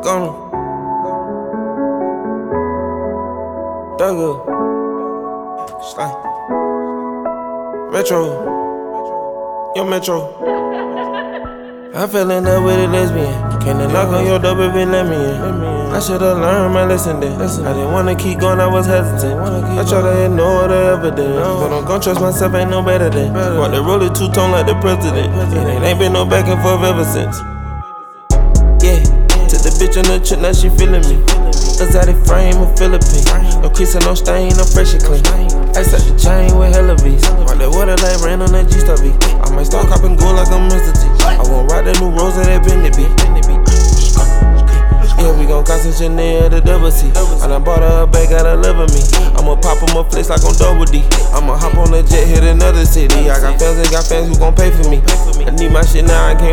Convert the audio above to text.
Gonna Dugga Slay Metro Yo Metro I fell in love with a lesbian. Came to knock on your door, baby, let me in. I should've learned my lesson then. I didn't wanna keep going, I was hesitant. I try to ignore the evidence, but I'm gon' trust myself, ain't no better than. Walk the roller two-tone like the president, and it ain't been no back and forth ever since. Yeah, took the bitch on the trip, now she feeling me. Exotic frame of Philippines. No crease and no stain, I'm fresh and clean. Ice up the chain with hella V's. While that water like rain on that G-Star V. I might start copping gold like I'm Mr. T. I won't ride the new rose of that Bentley B. Yeah, we gon' cost some Chanel the double C. I done bought her a bag, gotta love me. I'ma pop on my flex like I'm Double D. I'ma hop on a jet, hit another city. I got fans who gon' pay for me. I need my shit now, I can't